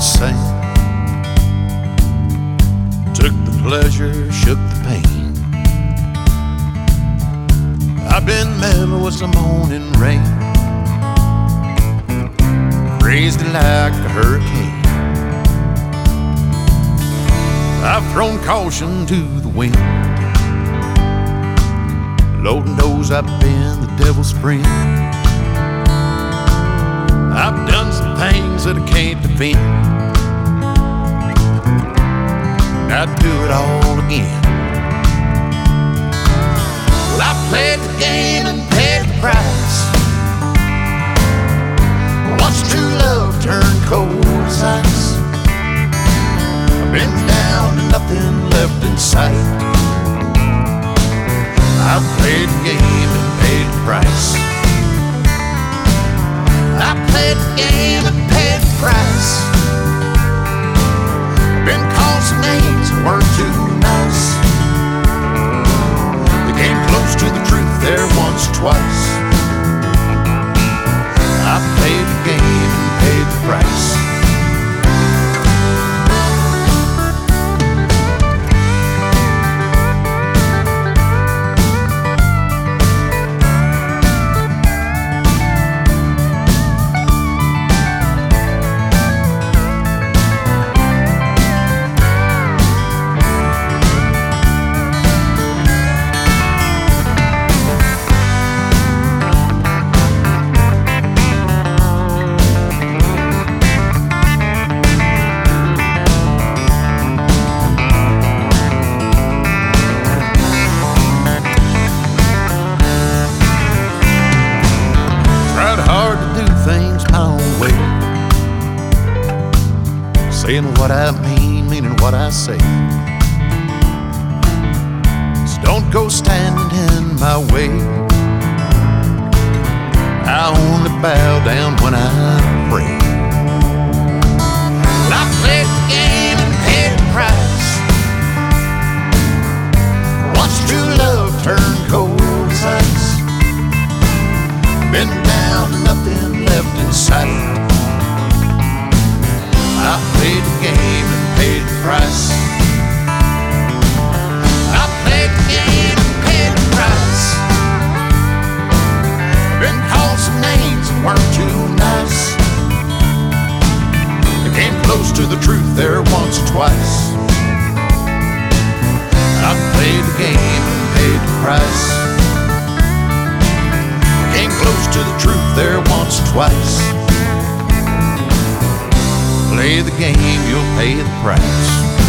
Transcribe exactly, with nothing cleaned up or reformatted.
same. Took the pleasure, shook the pain. I've been mellow with the morning rain, crazy like a hurricane. I've thrown caution to the wind, Lord knows I've been the devil's friend. I've done some things that I can't defend. I'd do it all again. Well, I played the game and paid the price. Watched true love turn cold as ice. I've been down to nothing left in sight. I played the game and paid the price. I played the game and paid the price. Been called some names that weren't too nice. They came close to the truth there once or twice. I played the game and paid the price. Hard to do things my own way, saying what I mean, meaning what I say. So don't go standing in my way. I only bow down when I pray. Well, I played the game and paid the price. Watched true love turn cold as ice. Been down to nothing left in sight. I played the game and paid the price. I played the game and paid the price. Been called some names that weren't too nice. I came close to the truth there once or twice. I played the game and paid the price. Came close to the truth there once or twice. Play the game, you'll pay the price.